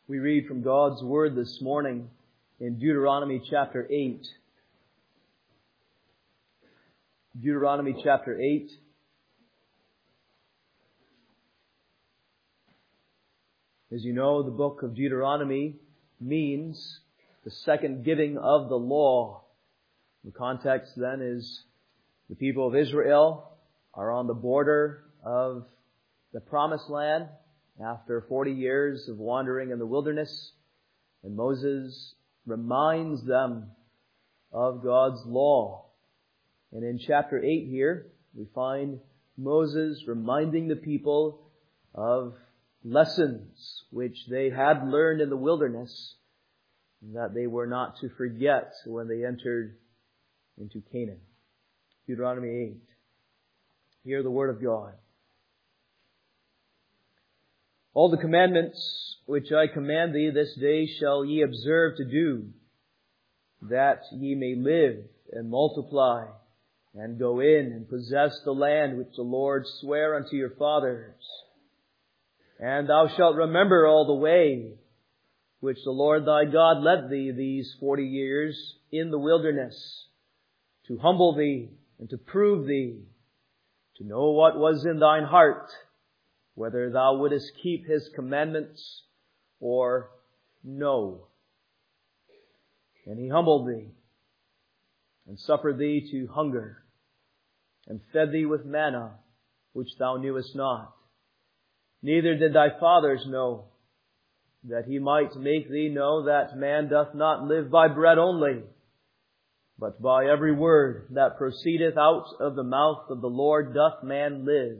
We read from God's Word this morning in Deuteronomy chapter 8. Deuteronomy chapter 8. As you know, the book of Deuteronomy means the second giving of the law. The context then is the people of Israel are on the border of the Promised Land after 40 years of wandering in the wilderness, and Moses reminds them of God's law. And in chapter 8 here, we find Moses reminding the people of lessons which they had learned in the wilderness that they were not to forget when they entered into Canaan. Deuteronomy 8. Hear the word of God. All the commandments which I command thee this day shall ye observe to do, that ye may live and multiply, and go in and possess the land which the Lord sware unto your fathers. And thou shalt remember all the way which the Lord thy God led thee these 40 years in the wilderness, to humble thee and to prove thee, to know what was in thine heart, whether thou wouldest keep His commandments or no. And He humbled thee, and suffered thee to hunger, and fed thee with manna, which thou knewest not. Neither did thy fathers know, that He might make thee know that man doth not live by bread only, but by every word that proceedeth out of the mouth of the Lord doth man live.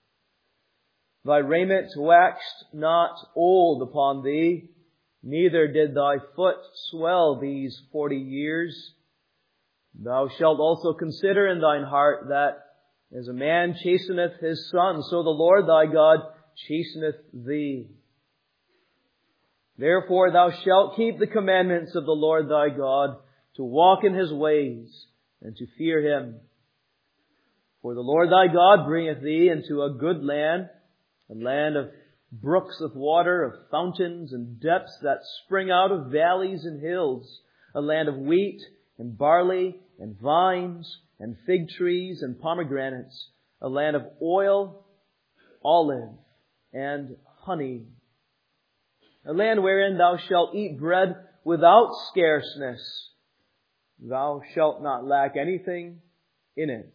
Thy raiment waxed not old upon thee, neither did thy foot swell these 40 years. Thou shalt also consider in thine heart that as a man chasteneth his son, so the Lord thy God chasteneth thee. Therefore thou shalt keep the commandments of the Lord thy God, to walk in His ways, and to fear Him. For the Lord thy God bringeth thee into a good land, a land of brooks of water, of fountains and depths that spring out of valleys and hills, a land of wheat and barley and vines and fig trees and pomegranates, a land of oil, olive, and honey, a land wherein thou shalt eat bread without scarceness. Thou shalt not lack anything in it.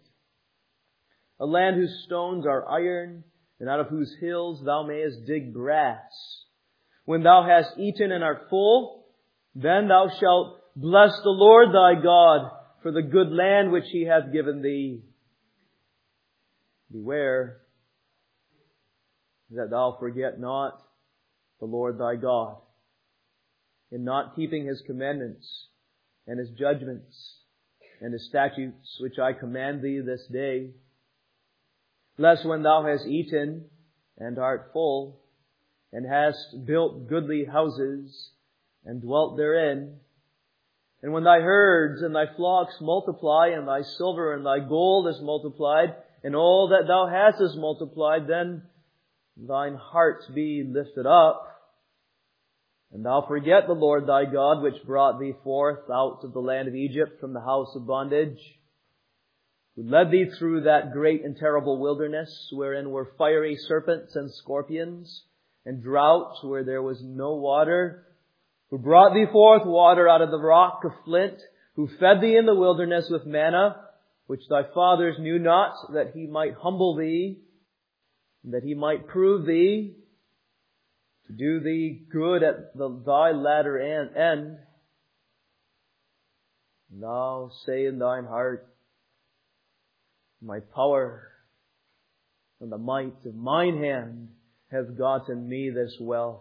A land whose stones are iron, and out of whose hills thou mayest dig brass. When thou hast eaten and art full, then thou shalt bless the Lord thy God for the good land which He hath given thee. Beware that thou forget not the Lord thy God, in not keeping His commandments and His judgments and His statutes which I command thee this day, lest when thou hast eaten and art full, and hast built goodly houses, and dwelt therein, and when thy herds and thy flocks multiply, and thy silver and thy gold is multiplied, and all that thou hast is multiplied, then thine heart be lifted up, and thou forget the Lord thy God, which brought thee forth out of the land of Egypt from the house of bondage, who led thee through that great and terrible wilderness, wherein were fiery serpents and scorpions, and drought where there was no water, who brought thee forth water out of the rock of flint, who fed thee in the wilderness with manna, which thy fathers knew not, that He might humble thee, and that He might prove thee, to do thee good at thy latter end. And thou say in thine heart, my power and the might of mine hand have gotten me this wealth.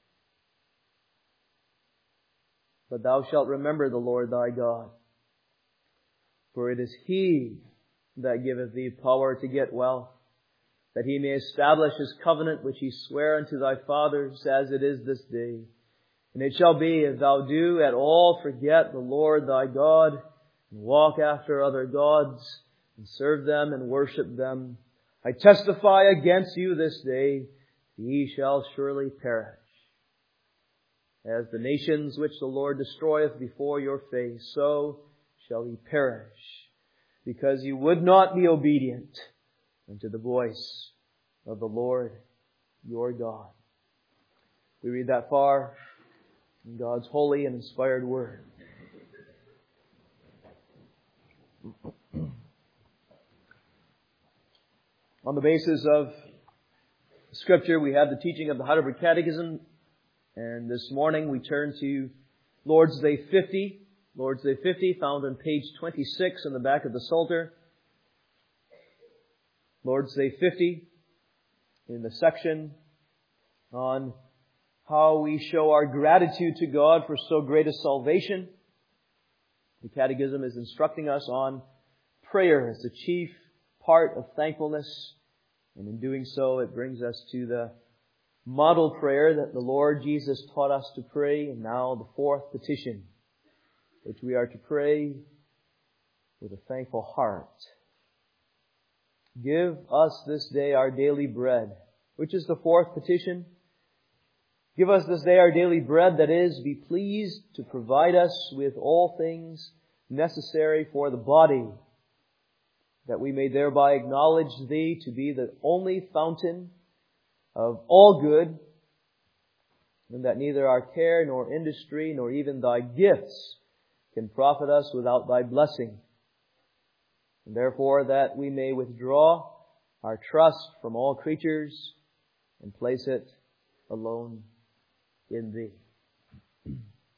But thou shalt remember the Lord thy God, for it is He that giveth thee power to get wealth, that He may establish His covenant which He sware unto thy fathers, as it is this day. And it shall be, if thou do at all forget the Lord thy God, and walk after other gods, and serve them and worship them, I testify against you this day, ye shall surely perish. As the nations which the Lord destroyeth before your face, so shall he perish, because you would not be obedient unto the voice of the Lord your God. We read that far in God's holy and inspired Word. On the basis of Scripture, we have the teaching of the Heidelberg Catechism, and this morning we turn to Lord's Day 50. Lord's Day 50, found on page 26 in the back of the Psalter. Lord's Day 50, in the section on how we show our gratitude to God for so great a salvation. The Catechism is instructing us on prayer as the chief part of thankfulness. And in doing so, it brings us to the model prayer that the Lord Jesus taught us to pray. And now the fourth petition, which we are to pray with a thankful heart. Give us this day our daily bread, which is the fourth petition. Give us this day our daily bread, that is, be pleased to provide us with all things necessary for the body, that we may thereby acknowledge Thee to be the only fountain of all good, and that neither our care nor industry nor even Thy gifts can profit us without Thy blessing. And therefore that we may withdraw our trust from all creatures and place it alone in Thee.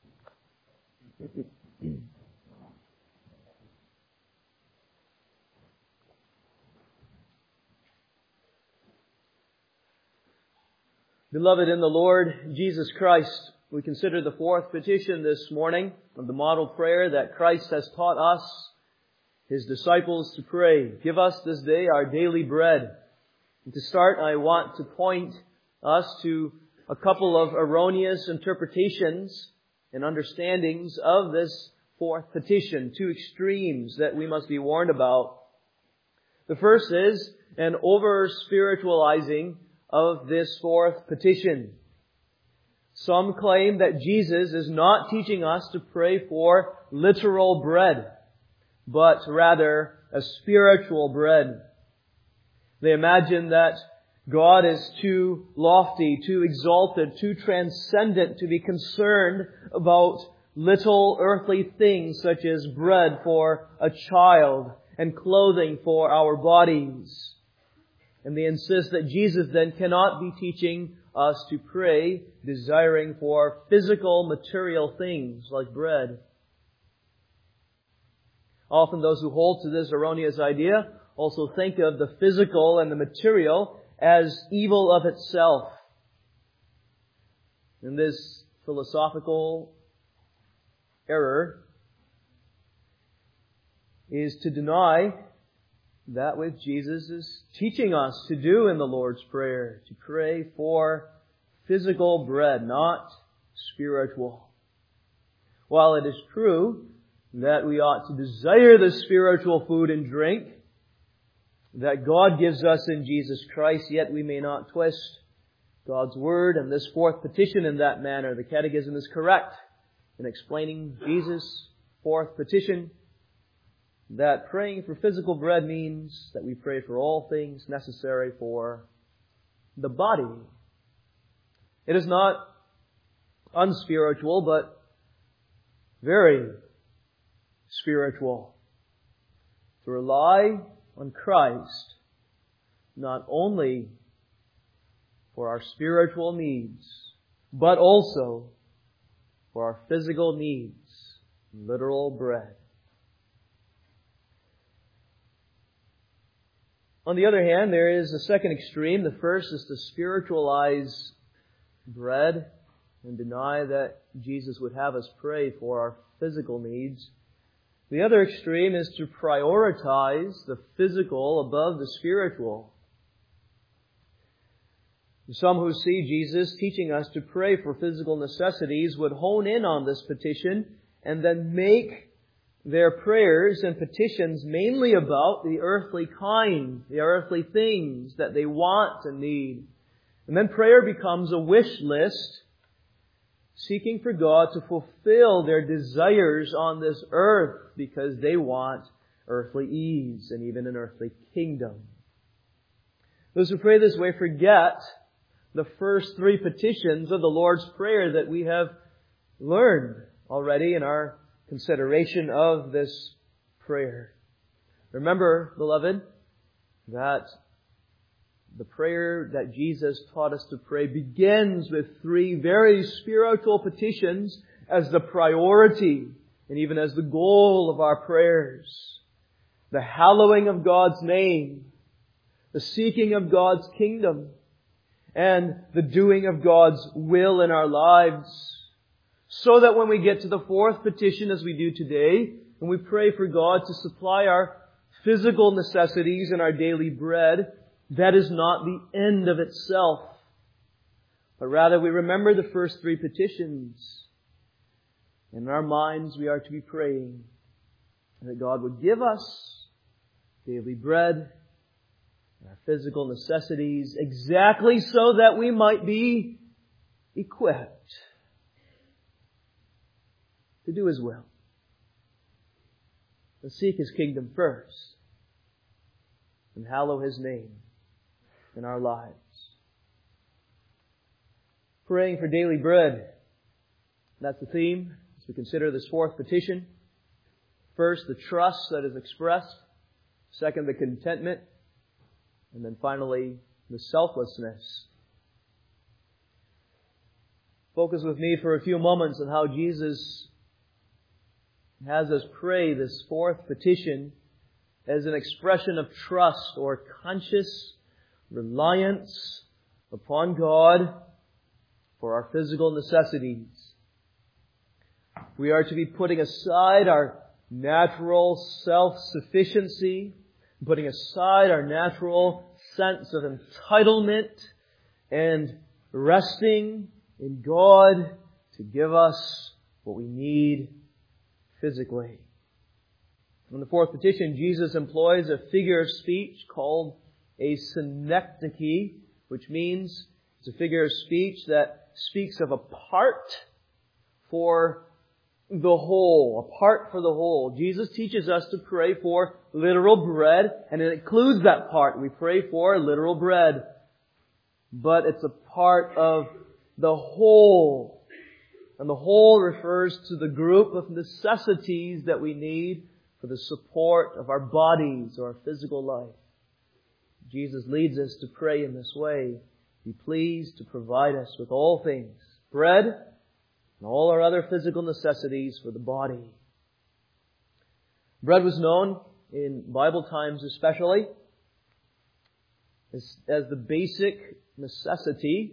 Beloved in the Lord Jesus Christ, we consider the fourth petition this morning of the model prayer that Christ has taught us, His disciples, to pray. Give us this day our daily bread. And to start, I want to point us to a couple of erroneous interpretations and understandings of this fourth petition, two extremes that we must be warned about. The first is an over-spiritualizing of this fourth petition. Some claim that Jesus is not teaching us to pray for literal bread, but rather a spiritual bread. They imagine that God is too lofty, too exalted, too transcendent to be concerned about little earthly things such as bread for a child and clothing for our bodies. And they insist that Jesus then cannot be teaching us to pray, desiring for physical, material things like bread. Often those who hold to this erroneous idea also think of the physical and the material as evil of itself. And this philosophical error is to deny that which Jesus is teaching us to do in the Lord's Prayer, to pray for physical bread, not spiritual. While it is true that we ought to desire the spiritual food and drink that God gives us in Jesus Christ, yet we may not twist God's Word and this fourth petition in that manner. The Catechism is correct in explaining Jesus' fourth petition, that praying for physical bread means that we pray for all things necessary for the body. It is not unspiritual, but very spiritual to rely on Christ not only for our spiritual needs, but also for our physical needs, literal bread. On the other hand, there is a second extreme. The first is to spiritualize bread and deny that Jesus would have us pray for our physical needs. The other extreme is to prioritize the physical above the spiritual. Some who see Jesus teaching us to pray for physical necessities would hone in on this petition and then make their prayers and petitions mainly about the earthly kind, the earthly things that they want and need. And then prayer becomes a wish list, seeking for God to fulfill their desires on this earth because they want earthly ease and even an earthly kingdom. Those who pray this way forget the first three petitions of the Lord's Prayer that we have learned already in our consideration of this prayer. Remember, beloved, that the prayer that Jesus taught us to pray begins with three very spiritual petitions as the priority and even as the goal of our prayers. The hallowing of God's name, the seeking of God's kingdom, and the doing of God's will in our lives. So that when we get to the fourth petition, as we do today, and we pray for God to supply our physical necessities and our daily bread, that is not the end of itself. But rather we remember the first three petitions. In our minds we are to be praying that God would give us daily bread, our physical necessities, exactly so that we might be equipped to do His will. To seek His kingdom first and hallow His name in our lives. Praying for daily bread. That's the theme as we consider this fourth petition. First, the trust that is expressed. Second, the contentment. And then finally, the selflessness. Focus with me for a few moments on how Jesus has us pray this fourth petition as an expression of trust or conscious reliance upon God for our physical necessities. We are to be putting aside our natural self-sufficiency, putting aside our natural sense of entitlement, and resting in God to give us what we need physically. In the fourth petition, Jesus employs a figure of speech called a synecdoche, which means it's a figure of speech that speaks of a part for the whole, a part for the whole. Jesus teaches us to pray for literal bread, and it includes that part. We pray for literal bread, but it's a part of the whole. And the whole refers to the group of necessities that we need for the support of our bodies or our physical life. Jesus leads us to pray in this way. Be pleased to provide us with all things, bread and all our other physical necessities for the body. Bread was known in Bible times especially as the basic necessity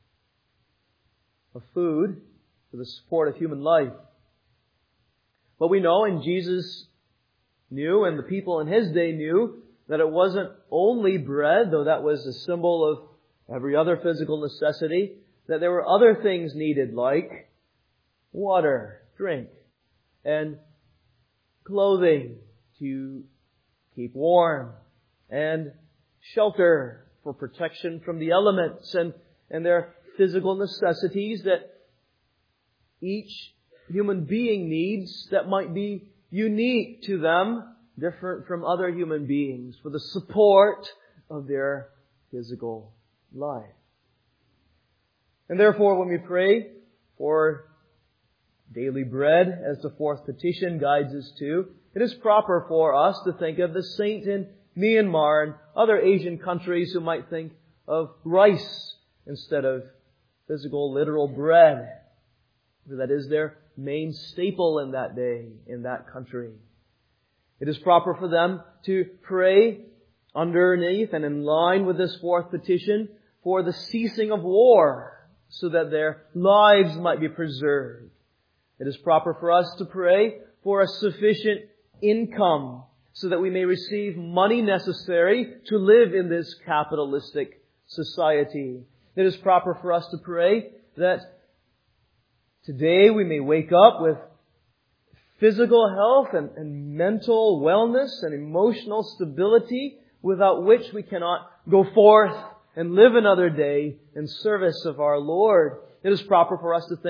of food for the support of human life. But we know, and Jesus knew, and the people in His day knew, that it wasn't only bread, though that was a symbol of every other physical necessity, that there were other things needed like water, drink, and clothing to keep warm, and shelter for protection from the elements, and their physical necessities that each human being needs that might be unique to them, different from other human beings, for the support of their physical life. And therefore, when we pray for daily bread, as the fourth petition guides us to, it is proper for us to think of the saint in Myanmar and other Asian countries who might think of rice instead of physical, literal bread. That is their main staple in that day, in that country. It is proper for them to pray underneath and in line with this fourth petition for the ceasing of war so that their lives might be preserved. It is proper for us to pray for a sufficient income so that we may receive money necessary to live in this capitalistic society. It is proper for us to pray that today we may wake up with physical health and mental wellness and emotional stability without which we cannot go forth and live another day in service of our Lord. It is proper for us to think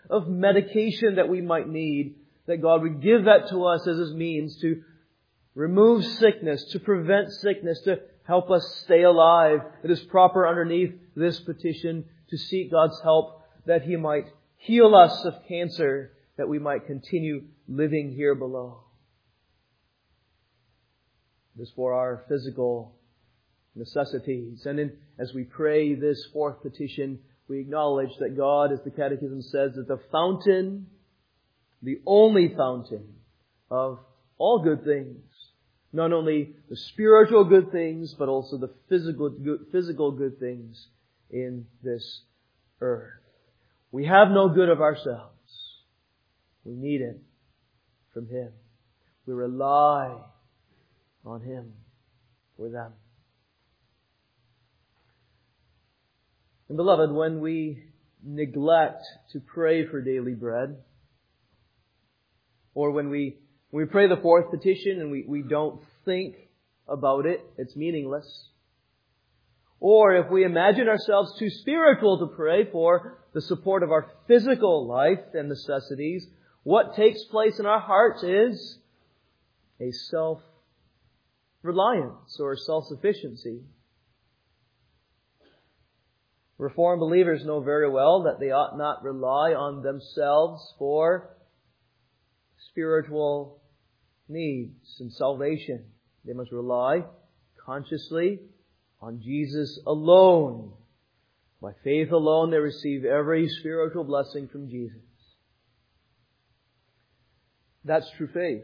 of medication that we might need, that God would give that to us as His means to remove sickness, to prevent sickness, to help us stay alive. It is proper underneath this petition to seek God's help that He might heal us of cancer, that we might continue living here below. It is for our physical necessities. And as we pray this fourth petition, we acknowledge that God, as the Catechism says, is the fountain, the only fountain of all good things. Not only the spiritual good things, but also the physical good things in this earth. We have no good of ourselves. We need it from Him. We rely on Him for them. And beloved, when we neglect to pray for daily bread, or when we pray the fourth petition and we don't think about it, it's meaningless. Or if we imagine ourselves too spiritual to pray for the support of our physical life and necessities, what takes place in our hearts is a self-reliance or self-sufficiency. Reformed believers know very well that they ought not rely on themselves for spiritual needs and salvation. They must rely consciously on Jesus alone. By faith alone, they receive every spiritual blessing from Jesus. That's true faith.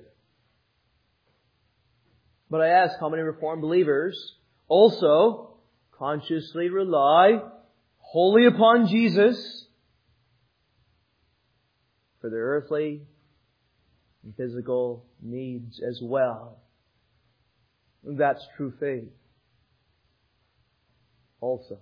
But I ask, how many Reformed believers also consciously rely wholly upon Jesus for their earthly and physical needs as well? And that's true faith also.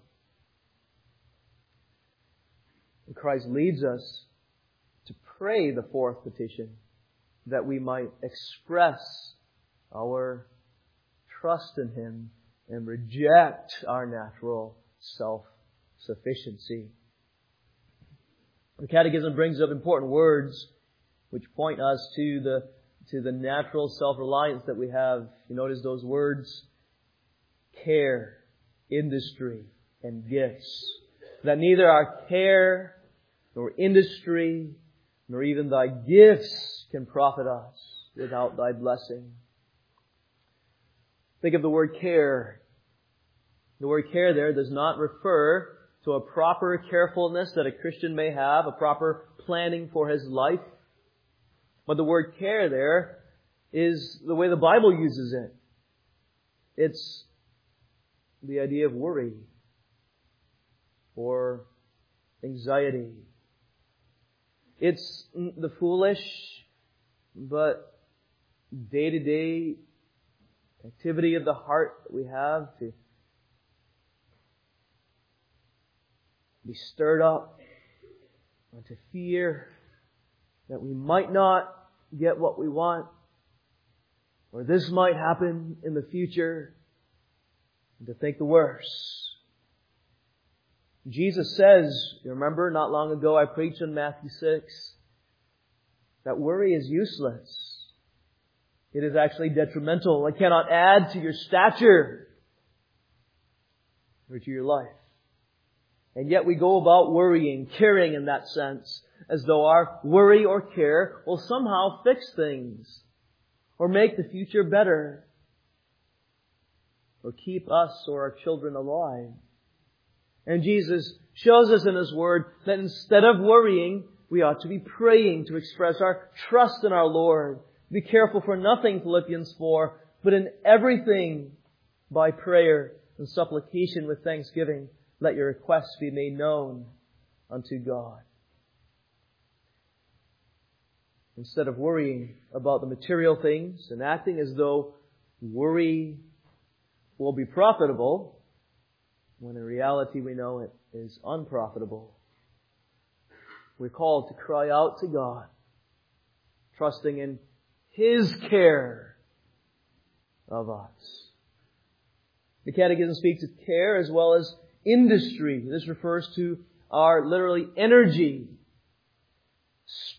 And Christ leads us to pray the fourth petition, that we might express our trust in Him and reject our natural self-sufficiency. The Catechism brings up important words which point us to the natural self-reliance that we have. You notice those words: care, industry, and gifts. That neither our care, nor industry, nor even Thy gifts can profit us without Thy blessing. Think of the word care. The word care there does not refer to a proper carefulness that a Christian may have, a proper planning for his life. But the word care there is the way the Bible uses it. It's the idea of worry or anxiety. It's the foolish but day-to-day activity of the heart that we have to be stirred up and to fear that we might not get what we want, or this might happen in the future, and to think the worst. Jesus says, you remember not long ago I preached in Matthew 6, that worry is useless. It is actually detrimental. It cannot add to your stature or to your life. And yet we go about worrying, caring in that sense, as though our worry or care will somehow fix things, or make the future better, or keep us or our children alive. And Jesus shows us in His Word that instead of worrying, we ought to be praying to express our trust in our Lord. Be careful for nothing, Philippians 4, but in everything by prayer and supplication with thanksgiving, let your requests be made known unto God. Instead of worrying about the material things and acting as though worry will be profitable, when in reality we know it is unprofitable, we're called to cry out to God, trusting in His care of us. The Catechism speaks of care as well as industry. This refers to our literally energy.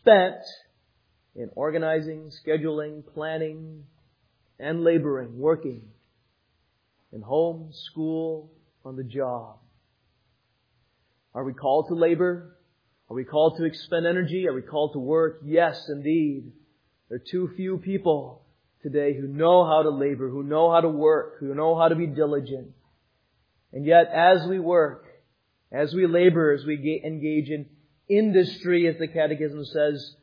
spent in organizing, scheduling, planning, and laboring, working in home, school, on the job. Are we called to labor? Are we called to expend energy? Are we called to work? Yes, indeed. There are too few people today who know how to labor, who know how to work, who know how to be diligent. And yet, as we work, as we labor, as we engage in industry, as the Catechism says,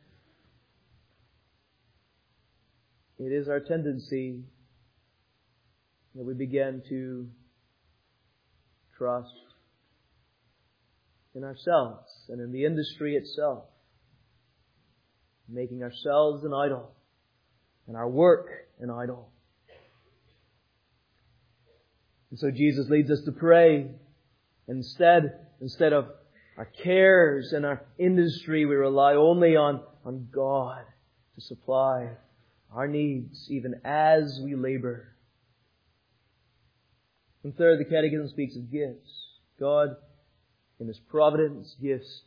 it is our tendency that we begin to trust in ourselves and in the industry itself, making ourselves an idol and our work an idol. And so Jesus leads us to pray. Instead of our cares and our industry, we rely only on God to supply our needs, even as we labor. And third, the Catechism speaks of gifts. God, in His providence, gives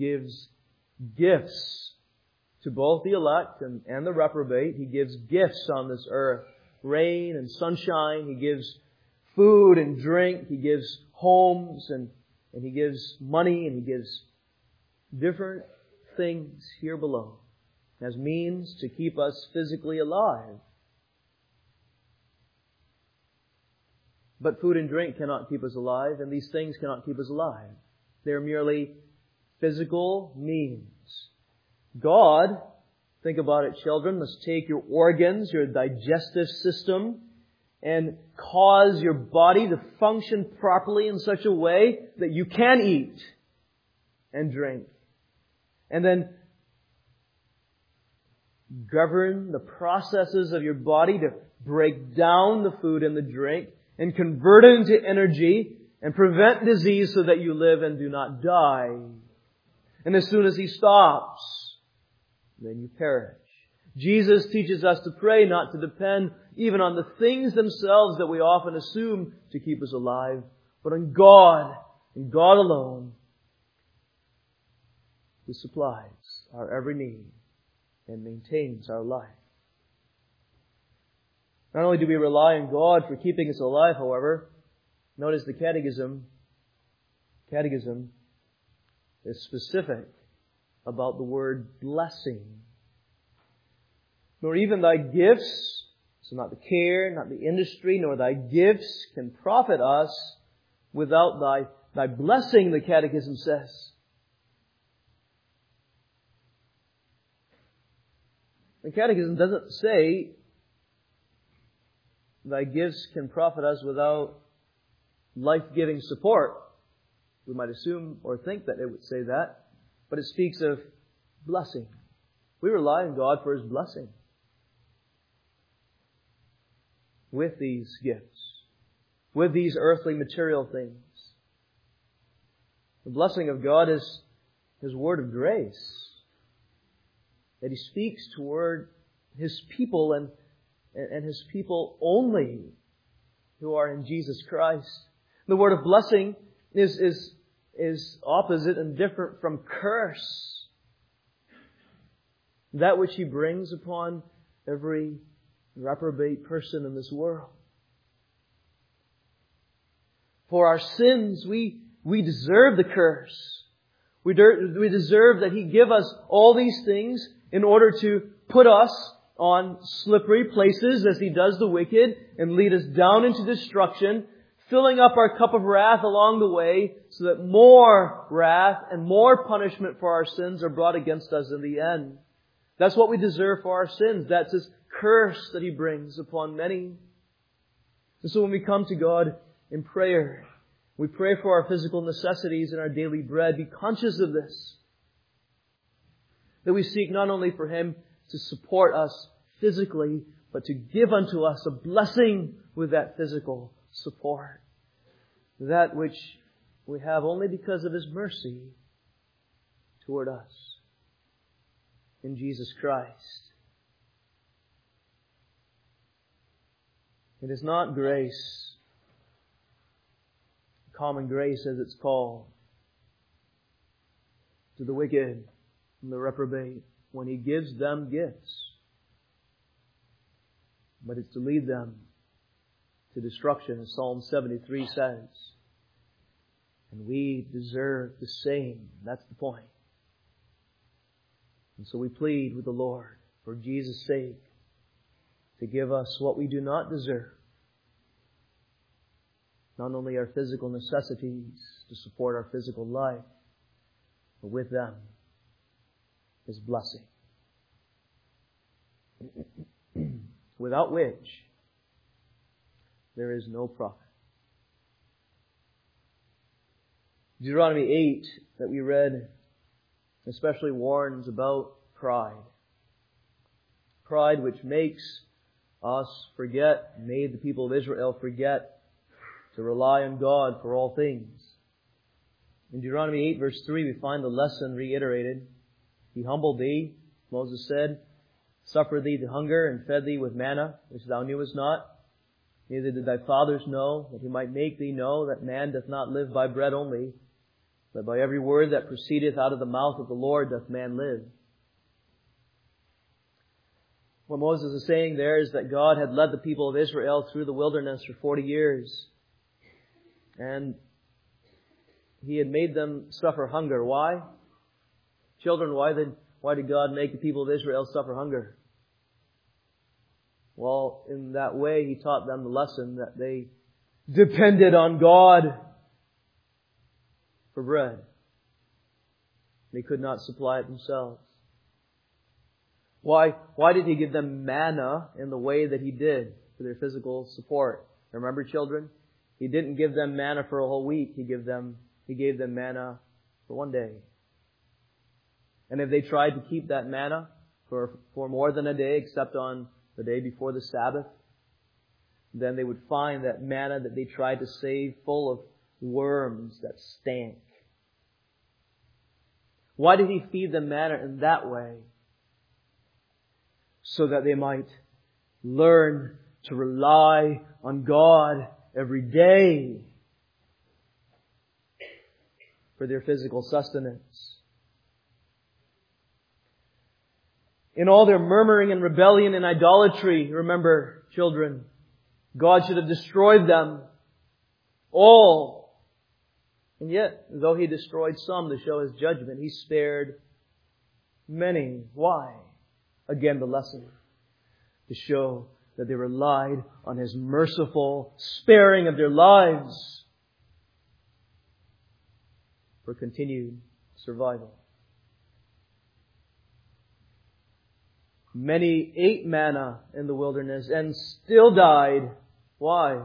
gifts to both the elect and the reprobate. He gives gifts on this earth. Rain and sunshine. He gives food and drink. He gives homes and He gives money and He gives different things here below as means to keep us physically alive. But food and drink cannot keep us alive, and these things cannot keep us alive. They're merely physical means. God, think about it, children, must take your organs, your digestive system, and cause your body to function properly in such a way that you can eat and drink. And then govern the processes of your body to break down the food and the drink and convert it into energy and prevent disease so that you live and do not die. And as soon as He stops, then you perish. Jesus teaches us to pray, not to depend even on the things themselves that we often assume to keep us alive, but on God and God alone, who supplies our every need and maintains our life. Not only do we rely on God for keeping us alive, however, notice the Catechism is specific about the word blessing. Nor even thy gifts, so not the care, not the industry, nor thy gifts can profit us without thy blessing, the Catechism says. The Catechism doesn't say thy gifts can profit us without life-giving support. We might assume or think that it would say that, but it speaks of blessing. We rely on God for His blessing with these gifts, with these earthly material things. The blessing of God is His word of grace, that He speaks toward His people and His people only who are in Jesus Christ. The word of blessing is opposite and different from curse, that which He brings upon every reprobate person in this world. For our sins, we deserve the curse. We deserve that He give us all these things in order to put us on slippery places as He does the wicked and lead us down into destruction, filling up our cup of wrath along the way so that more wrath and more punishment for our sins are brought against us in the end. That's what we deserve for our sins. That's His curse that He brings upon many. And so when we come to God in prayer, we pray for our physical necessities and our daily bread. Be conscious of this. That we seek not only for Him to support us physically, but to give unto us a blessing with that physical support. That which we have only because of His mercy toward us in Jesus Christ. It is not grace, common grace as it's called, to the wicked and the reprobate. when He gives them gifts. But it's to lead them to destruction, as Psalm 73 says. And we deserve the same. That's the point. And so we plead with the Lord, for Jesus' sake, to give us what we do not deserve. Not only our physical necessities to support our physical life, but with them, His blessing. Without which, there is no profit. Deuteronomy 8 that we read especially warns about pride. Pride which makes us forget, made the people of Israel forget to rely on God for all things. In Deuteronomy 8 verse 3 we find the lesson reiterated. He humbled thee, Moses said, suffered thee to hunger and fed thee with manna, which thou knewest not. Neither did thy fathers know, that He might make thee know that man doth not live by bread only, but by every word that proceedeth out of the mouth of the Lord doth man live. What Moses is saying there is that God had led the people of Israel through the wilderness for 40 years. And He had made them suffer hunger. Why? Children, why did God make the people of Israel suffer hunger? Well, in that way, He taught them the lesson that they depended on God for bread. They could not supply it themselves. Why did He give them manna in the way that He did for their physical support? Remember, children? He didn't give them manna for a whole week. He gave them manna for one day. And if they tried to keep that manna for more than a day, except on the day before the Sabbath, then they would find that manna that they tried to save full of worms that stank. Why did He feed them manna in that way? So that they might learn to rely on God every day for their physical sustenance. In all their murmuring and rebellion and idolatry, remember, children, God should have destroyed them all. And yet, though He destroyed some to show His judgment, He spared many. Why? Again, the lesson. To show that they relied on His merciful sparing of their lives for continued survival. Many ate manna in the wilderness and still died. Why?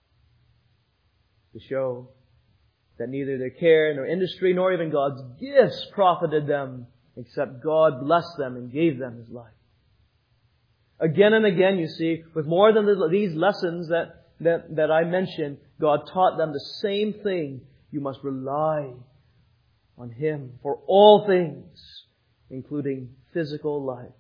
To show that neither their care nor industry nor even God's gifts profited them, except God blessed them and gave them His life. Again and again, you see, with more than these lessons that I mentioned, God taught them the same thing. You must rely on Him for all things, including physical life.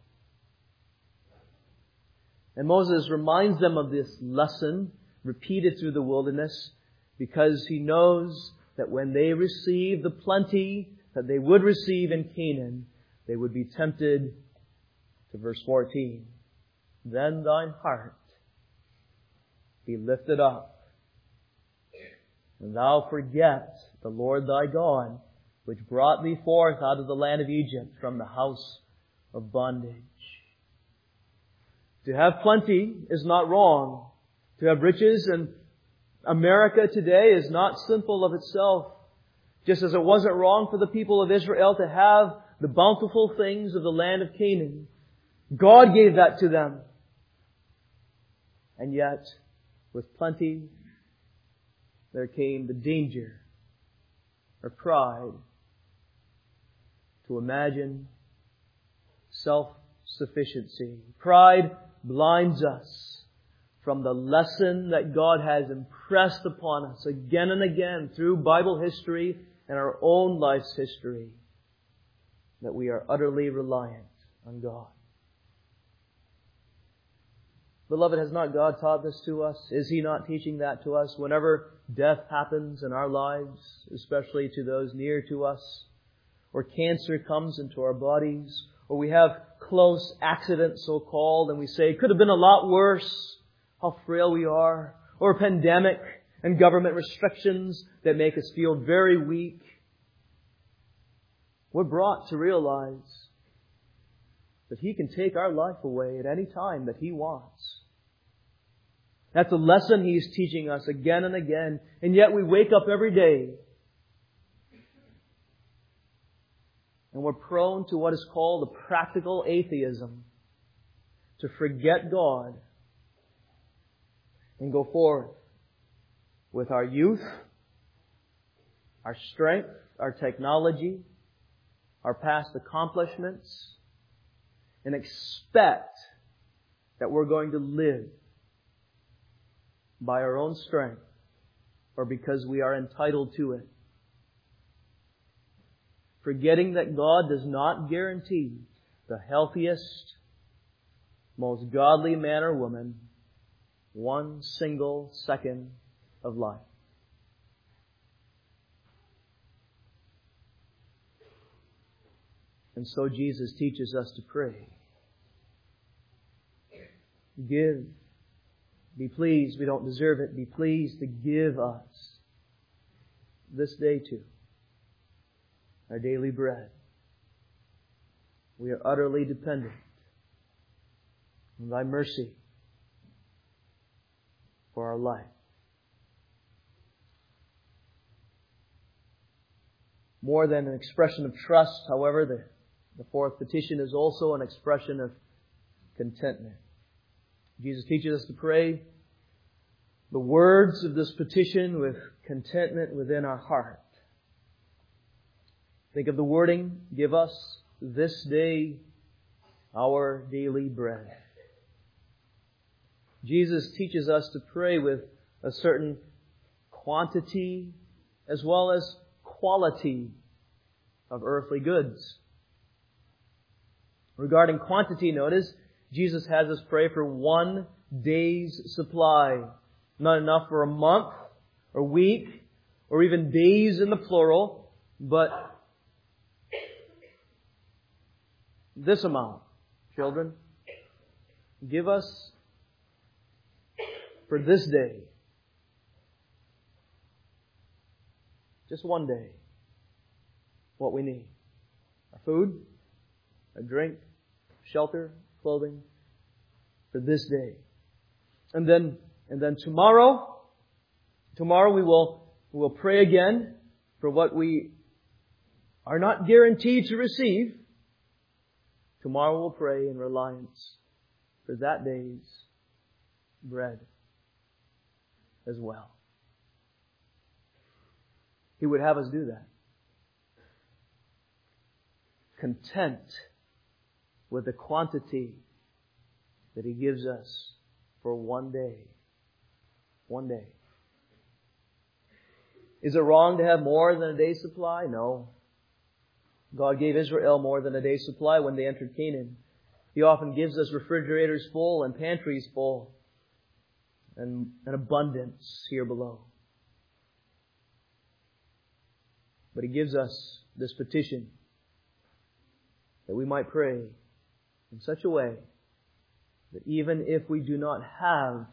And Moses reminds them of this lesson, repeated through the wilderness, because he knows that when they receive the plenty that they would receive in Canaan, they would be tempted to verse 14. Then thine heart be lifted up, and thou forget the Lord thy God, which brought thee forth out of the land of Egypt from the house of bondage. To have plenty is not wrong. To have riches in America today is not sinful of itself. Just as it wasn't wrong for the people of Israel to have the bountiful things of the land of Canaan. God gave that to them. And yet, with plenty, there came the danger or pride to imagine self-sufficiency. Pride blinds us from the lesson that God has impressed upon us again and again through Bible history and our own life's history, that we are utterly reliant on God. Beloved, has not God taught this to us? Is He not teaching that to us whenever death happens in our lives, especially to those near to us, or cancer comes into our bodies, or we have close accidents, so-called, and we say, it could have been a lot worse, how frail we are, or a pandemic and government restrictions that make us feel very weak. We're brought to realize that He can take our life away at any time that He wants. That's a lesson He's teaching us again and again, and yet we wake up every day and we're prone to what is called a practical atheism, to forget God and go forth with our youth, our strength, our technology, our past accomplishments, and expect that we're going to live by our own strength or because we are entitled to it. Forgetting that God does not guarantee the healthiest, most godly man or woman one single second of life. And so Jesus teaches us to pray. Give. Be pleased. We don't deserve it. Be pleased to give us this day too our daily bread. We are utterly dependent on Thy mercy for our life. More than an expression of trust, however, the fourth petition is also an expression of contentment. Jesus teaches us to pray the words of this petition with contentment within our heart. Think of the wording, give us this day our daily bread. Jesus teaches us to pray with a certain quantity as well as quality of earthly goods. Regarding quantity, notice, Jesus has us pray for 1 day's supply. Not enough for a month, or week, or even days in the plural, but this amount, children. Give us for this day, just 1 day, what we need. Our food, our drink, shelter, clothing, for this day. And then tomorrow we will pray again for what we are not guaranteed to receive. Tomorrow we'll pray in reliance for that day's bread as well. He would have us do that. Content with the quantity that He gives us for 1 day. 1 day. Is it wrong to have more than a day's supply? No. God gave Israel more than a day's supply when they entered Canaan. He often gives us refrigerators full and pantries full and an abundance here below. But He gives us this petition that we might pray in such a way that even if we do not have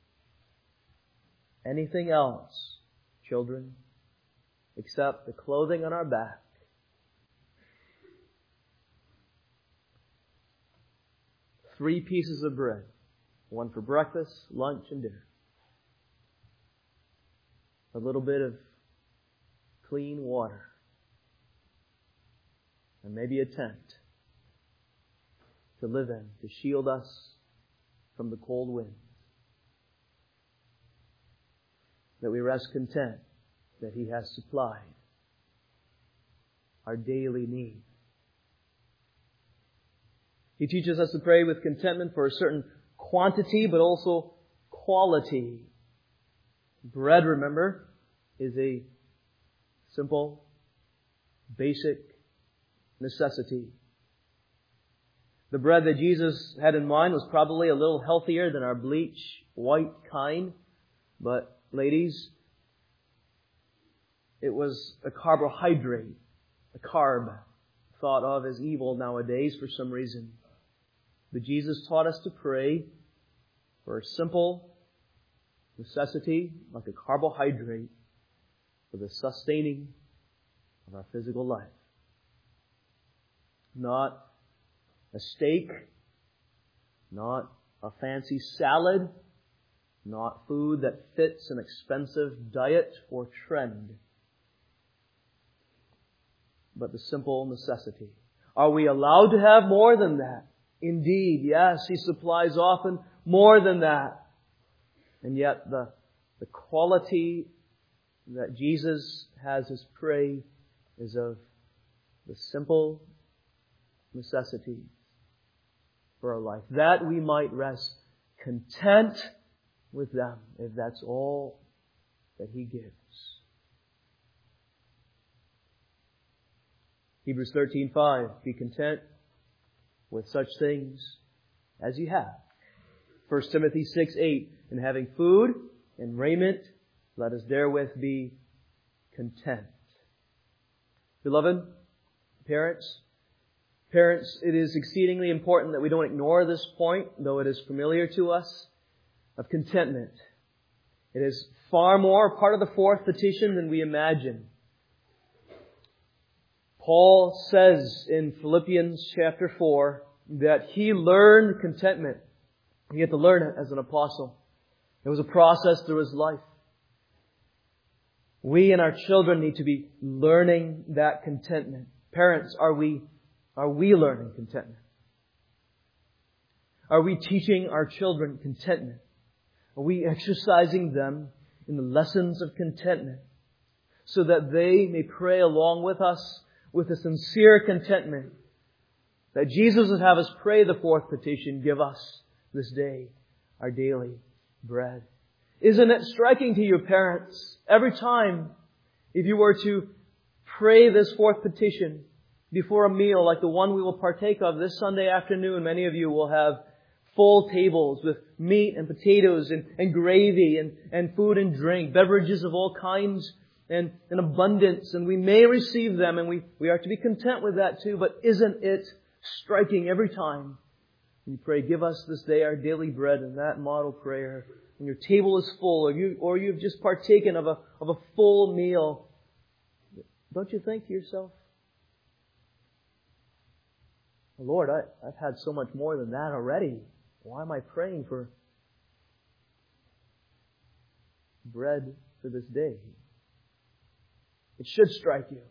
anything else, children, except the clothing on our back, 3 pieces of bread, 1 for breakfast, lunch, and dinner, a little bit of clean water, and maybe a tent to live in, to shield us from the cold winds. That we rest content that He has supplied our daily need. He teaches us to pray with contentment for a certain quantity, but also quality. Bread, remember, is a simple, basic necessity. The bread that Jesus had in mind was probably a little healthier than our bleach white kind. But, ladies, it was a carbohydrate, a carb, thought of as evil nowadays for some reason. But Jesus taught us to pray for a simple necessity, like a carbohydrate, for the sustaining of our physical life. Not a steak, not a fancy salad, not food that fits an expensive diet or trend, but the simple necessity. Are we allowed to have more than that? Indeed, yes, He supplies often more than that. And yet the quality that Jesus has us pray is of the simple necessities for our life, that we might rest content with them, if that's all that He gives. Hebrews 13:5, be content with such things as you have. 1 Timothy 6:8, and having food and raiment, let us therewith be content. Beloved, parents, it is exceedingly important that we don't ignore this point, though it is familiar to us, of contentment. It is far more part of the fourth petition than we imagine. Paul says in Philippians chapter 4 that he learned contentment. He had to learn it as an apostle. It was a process through his life. We and our children need to be learning that contentment. Parents, are we learning contentment? Are we teaching our children contentment? Are we exercising them in the lessons of contentment so that they may pray along with us with a sincere contentment that Jesus would have us pray the fourth petition, give us this day our daily bread? Isn't it striking to you, parents, every time if you were to pray this fourth petition before a meal like the one we will partake of this Sunday afternoon, many of you will have full tables with meat and potatoes and gravy and food and drink, beverages of all kinds and in abundance, and we may receive them, and we are to be content with that too. But isn't it striking every time you pray, give us this day our daily bread, in that model prayer, when your table is full, or you've just partaken of a full meal, don't you think to yourself, Lord, I've had so much more than that already. Why am I praying for bread for this day? It should strike you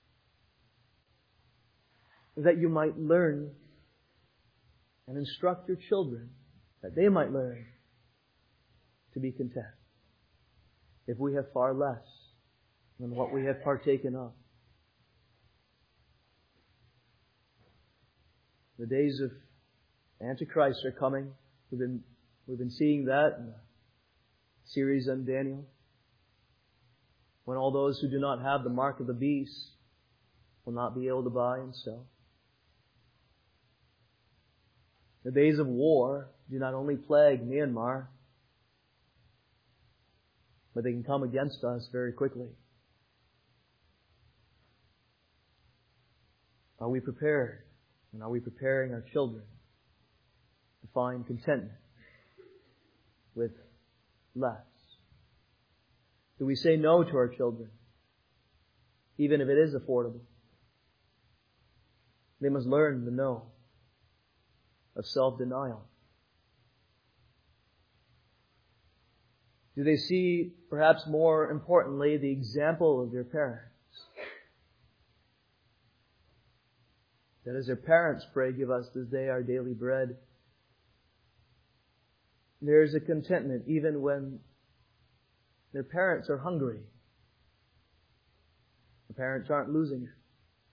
that you might learn and instruct your children, that they might learn to be content if we have far less than what we have partaken of. The days of Antichrist are coming. We've been seeing that in the series on Daniel, when all those who do not have the mark of the beast will not be able to buy and sell. The days of war do not only plague Myanmar, but they can come against us very quickly. Are we prepared? And are we preparing our children to find contentment with less? Do we say no to our children, even if it is affordable? They must learn the no of self-denial. Do they see, perhaps more importantly, the example of their parents? That as their parents pray, give us this day our daily bread, there's a contentment even when their parents are hungry. The parents aren't losing it.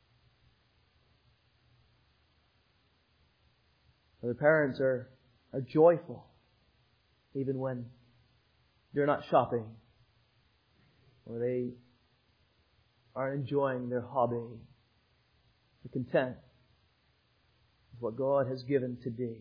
The parents are joyful even when they're not shopping or they are enjoying their hobby. They're content with what God has given today.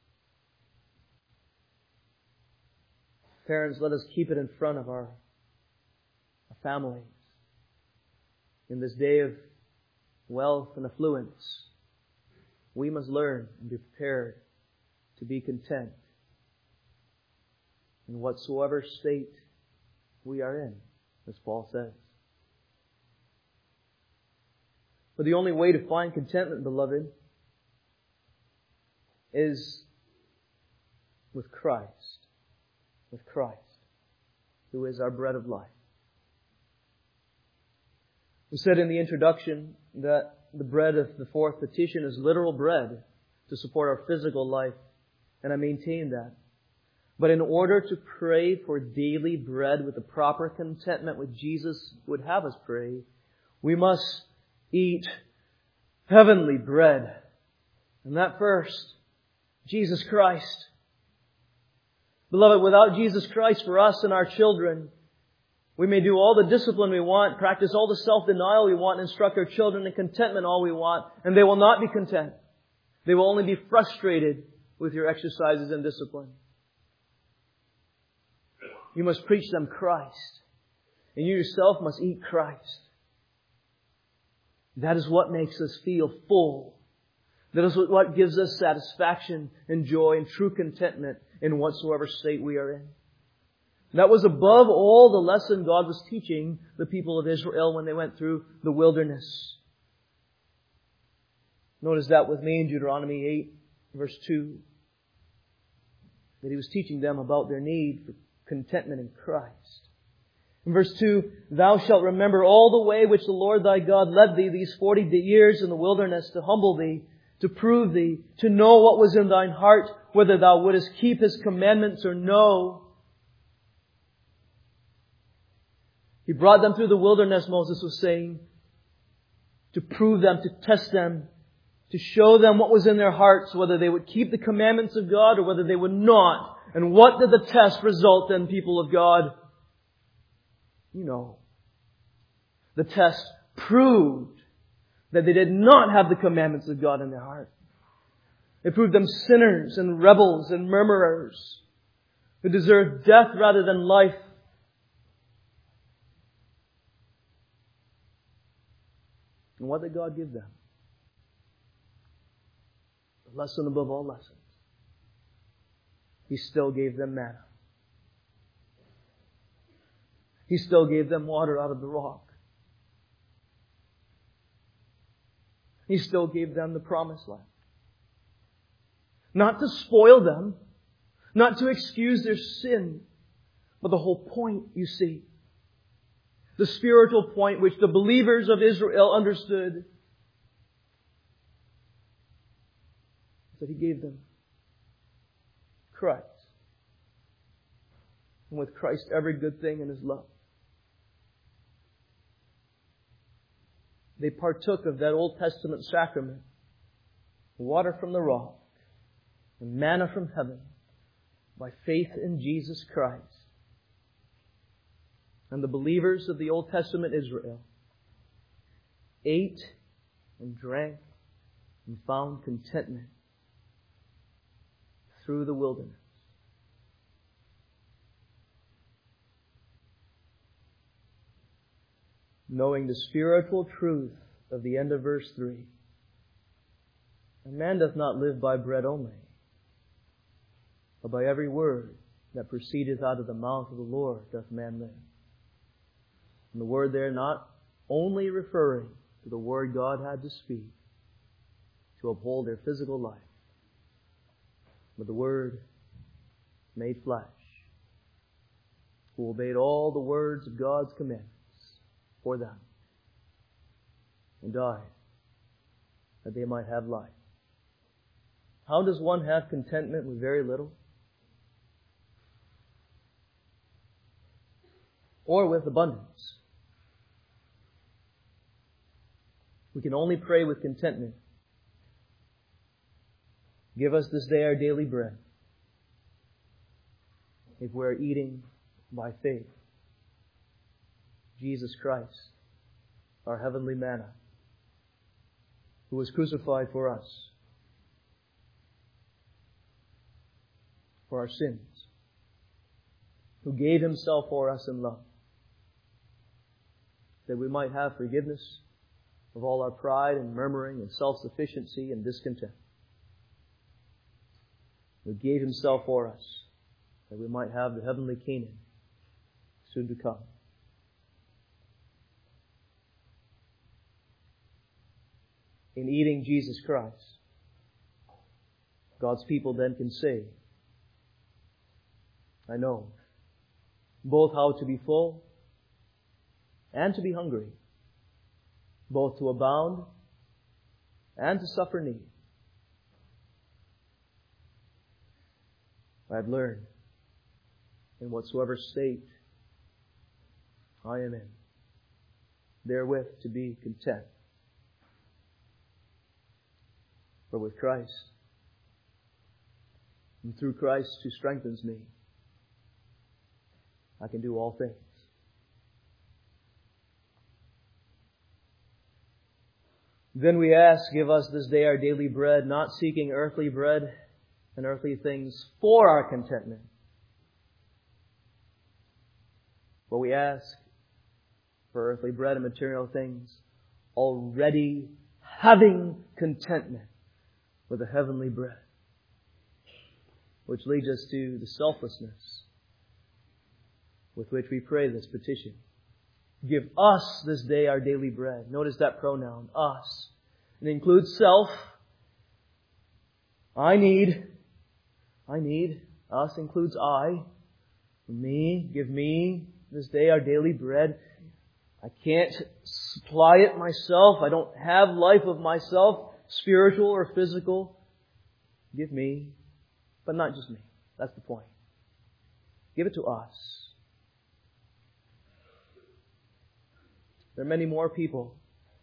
Parents, let us keep it in front of our families in this day of wealth and affluence, we must learn and be prepared to be content in whatsoever state we are in, as Paul says. But the only way to find contentment, beloved, is with Christ. With Christ, who is our bread of life. We said in the introduction that the bread of the fourth petition is literal bread to support our physical life, and I maintain that. But in order to pray for daily bread with the proper contentment which Jesus would have us pray, we must eat heavenly bread. And that first, Jesus Christ. Beloved, without Jesus Christ for us and our children, we may do all the discipline we want, practice all the self-denial we want, instruct our children in contentment all we want, and they will not be content. They will only be frustrated with your exercises and discipline. You must preach them Christ, and you yourself must eat Christ. That is what makes us feel full. That is what gives us satisfaction and joy and true contentment in whatsoever state we are in. That was above all the lesson God was teaching the people of Israel when they went through the wilderness. Notice that with me in Deuteronomy 8, verse 2. That He was teaching them about their need for contentment in Christ. In verse 2, Thou shalt remember all the way which the Lord thy God led thee these 40 years in the wilderness to humble thee, to prove thee, to know what was in thine heart, whether thou wouldest keep His commandments or no. He brought them through the wilderness, Moses was saying, to prove them, to test them, to show them what was in their hearts, whether they would keep the commandments of God or whether they would not. And what did the test result in, people of God? You know. The test proved that they did not have the commandments of God in their heart. It proved them sinners and rebels and murmurers who deserved death rather than life. And what did God give them? A lesson above all lessons. He still gave them manna. He still gave them water out of the rock. He still gave them the promised land. Not to spoil them, not to excuse their sin, but the whole point, you see. The spiritual point which the believers of Israel understood. That He gave them Christ. And with Christ every good thing in His love. They partook of that Old Testament sacrament. Water from the rock and manna from heaven by faith in Jesus Christ. And the believers of the Old Testament Israel ate and drank and found contentment through the wilderness. Knowing the spiritual truth of the end of verse 3. A man doth not live by bread only, but by every word that proceedeth out of the mouth of the Lord doth man live. And the word there not only referring to the word God had to speak to uphold their physical life, but the Word made flesh, who obeyed all the words of God's commandments for them, and died that they might have life. How does one have contentment with very little? Or with abundance? We can only pray with contentment. Give us this day our daily bread. If we're eating by faith Jesus Christ, our heavenly manna, who was crucified for us, for our sins, who gave Himself for us in love, that we might have forgiveness of all our pride and murmuring and self-sufficiency and discontent, who gave Himself for us, that we might have the heavenly Canaan soon to come. In eating Jesus Christ, God's people then can say, I know both how to be full and to be hungry, both to abound and to suffer need. I've learned in whatsoever state I am in, therewith to be content. For with Christ, and through Christ who strengthens me, I can do all things. Then we ask, give us this day our daily bread, not seeking earthly bread and earthly things for our contentment. But we ask for earthly bread and material things, already having contentment with the heavenly bread. Which leads us to the selflessness with which we pray this petition. Give us this day our daily bread. Notice that pronoun, us. It includes self. I need. Us includes I. Me. Give me this day our daily bread. I can't supply it myself. I don't have life of myself, spiritual or physical. Give me. But not just me. That's the point. Give it to us. There are many more people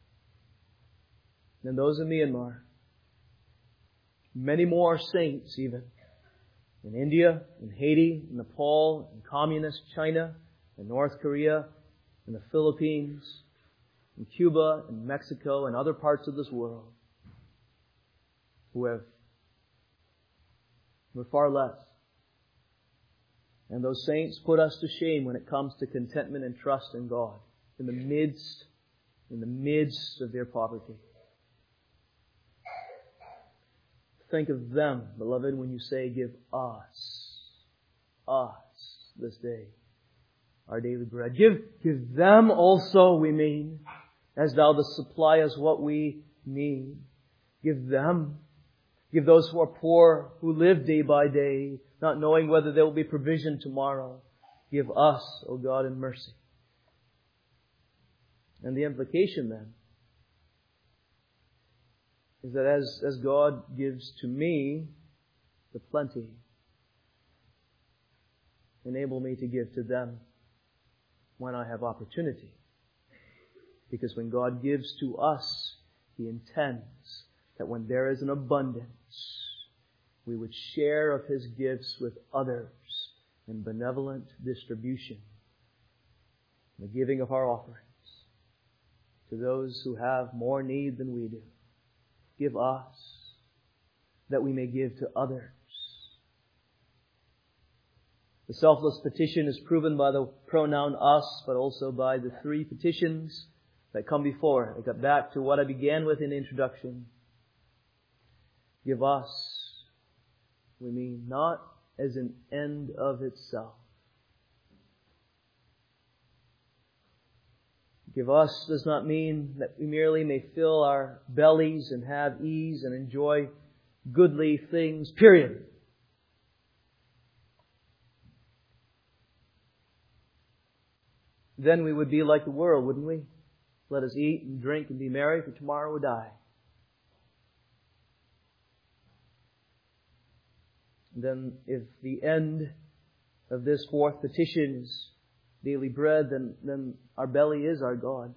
than those in Myanmar. Many more saints even. In India, in Haiti, in Nepal, in communist China, in North Korea, in the Philippines, in Cuba, in Mexico, and other parts of this world who have far less. And those saints put us to shame when it comes to contentment and trust in God in the midst of their poverty. Think of them, beloved, when you say, give us this day our daily bread. Give them also, we mean, as Thou dost supply us what we need. Give them. Give those who are poor, who live day by day, not knowing whether there will be provision tomorrow. Give us, O God, in mercy. And the implication then is that as God gives to me the plenty, enable me to give to them when I have opportunity. Because when God gives to us, He intends that when there is an abundance, we would share of His gifts with others in benevolent distribution, the giving of our offerings to those who have more need than we do. Give us, that we may give to others. The selfless petition is proven by the pronoun us, but also by the three petitions that come before it. I got back to what I began with in the introduction. Give us, we mean not as an end of itself. Give us does not mean that we merely may fill our bellies and have ease and enjoy goodly things, period. Then we would be like the world, wouldn't we? Let us eat and drink and be merry, for tomorrow we'll die. And then if the end of this fourth petition is daily bread, then our belly is our God.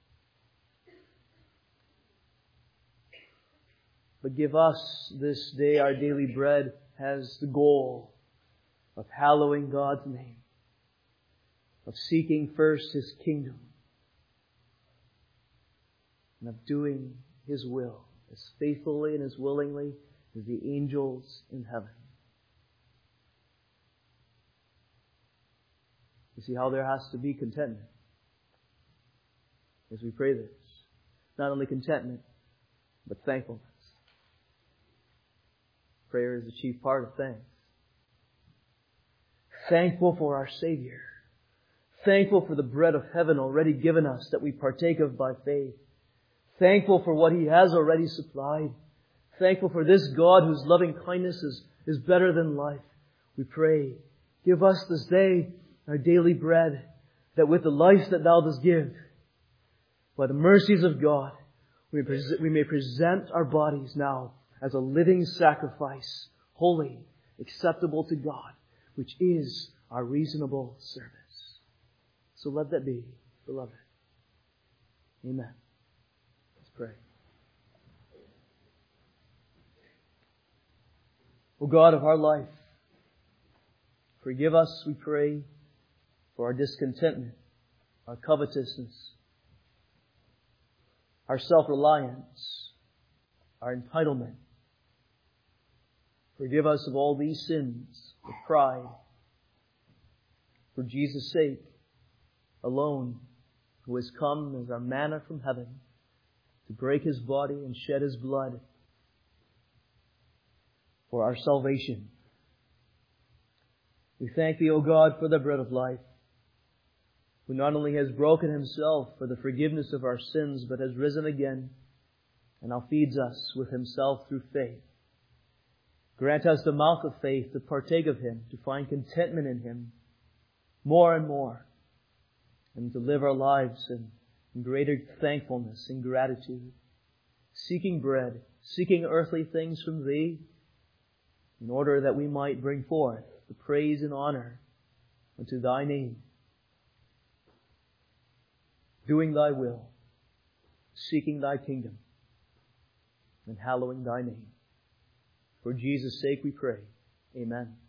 But give us this day our daily bread has the goal of hallowing God's name, of seeking first His kingdom, and of doing His will as faithfully and as willingly as the angels in heaven. You see how there has to be contentment as we pray this. not only contentment, but thankfulness. Prayer is the chief part of thanks. Thankful for our Savior. Thankful for the bread of heaven already given us that we partake of by faith. Thankful for what He has already supplied. Thankful for this God whose loving kindness is better than life. We pray, give us this day our daily bread, that with the life that Thou dost give, by the mercies of God, we may present our bodies now as a living sacrifice, holy, acceptable to God, which is our reasonable service. So let that be, beloved. Amen. Let's pray. O God of our life, forgive us, we pray, for our discontentment, our covetousness, our self-reliance, our entitlement. Forgive us of all these sins of pride. For Jesus' sake alone, who has come as our manna from heaven to break His body and shed His blood for our salvation. We thank Thee, O God, for the bread of life, who not only has broken Himself for the forgiveness of our sins, but has risen again and now feeds us with Himself through faith. Grant us the mouth of faith to partake of Him, to find contentment in Him more and more, and to live our lives in greater thankfulness and gratitude, seeking bread, seeking earthly things from Thee, in order that we might bring forth the praise and honor unto Thy name, doing Thy will, seeking Thy kingdom, and hallowing Thy name. For Jesus' sake we pray. Amen.